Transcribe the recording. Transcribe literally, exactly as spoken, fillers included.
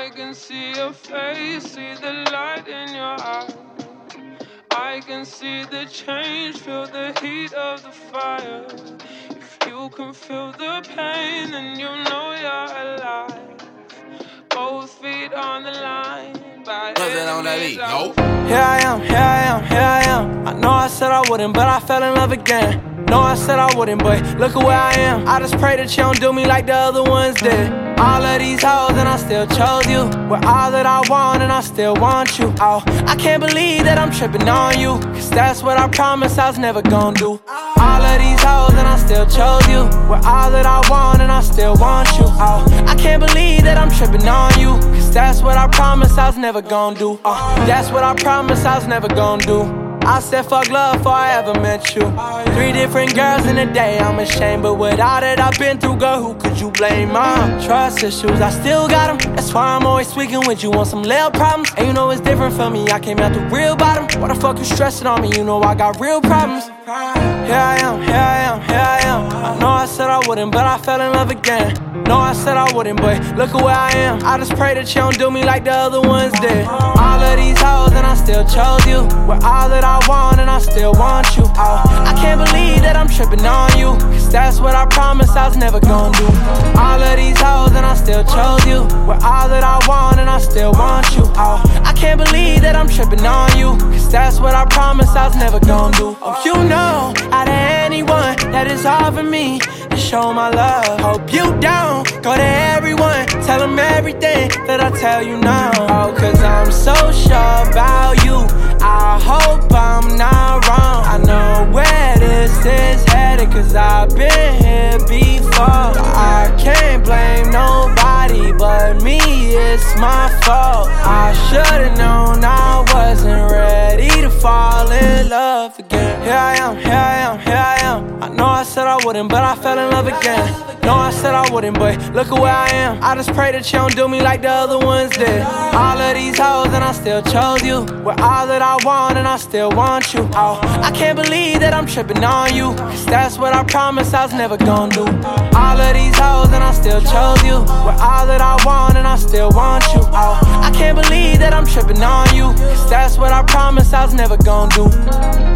I can see your face, see the light in your eyes. I can see the change, feel the heat of the fire. If you can feel the pain, then you know you're alive. Both feet on the line, by enemies nope. Here I am, here I am, here I am. I know I said I wouldn't, but I fell in love again. No, I said I wouldn't, but look at where I am. I just pray that you don't do me like the other ones did. All of these hoes and I still chose you. We're all that I want and I still want you. Oh, I can't believe that I'm tripping on you, cause that's what I promised I was never gonna do. All of these hoes and I still chose you. We're all that I want and I still want you. Oh, I can't believe that I'm tripping on you, cause that's what I promised I was never gonna do. Oh, that's what I promised I was never gonna do. I said fuck love before I ever met you. Three different girls in a day, I'm ashamed. But with all that I've been through, girl, who could you blame? My trust issues, I still got them. That's why I'm always tweaking with you on some little problems. And you know it's different for me, I came out the real bottom. Why the fuck you stressing on me? You know I got real problems. Here I am, here I am, here I am. I know I said I wouldn't, but I fell in love again. No, I said I wouldn't, but look at where I am. I just pray that you don't do me like the other ones did. All of these hoes and I still chose you. We're all that I want and I still want you. Oh, I can't believe that I'm tripping on you, cause that's what I promised I was never gonna do. All of these hoes and I still chose you. We're all that I want and I still want you. Oh, I can't believe that I'm tripping on you, cause that's what I promised I was never gonna do. Oh, you know, out of anyone that is offering me to show my love, hope you down. Go to everyone, tell them everything that I tell you now. Oh, cause I'm so sure about you, I hope I'm not wrong. I know where this is headed, cause I've been here before. I can't blame nobody but me, it's my fault. I should've known I wasn't ready to fall in love again. Here I am, here I am, here I am. I know I said I wouldn't, but I fell in love again. No, I said I wouldn't, but look at where I am. I just pray that you don't do me like the other ones did. All of these hoes and I still chose you. We're all that I want and I still want you. Oh, I can't believe that I'm tripping on you, cause that's what I promised I was never gonna do. All of these hoes and I still chose you. We're all that I want and I still want you. Oh, I can't believe that I'm tripping on you, cause that's what I promised I was never gonna do.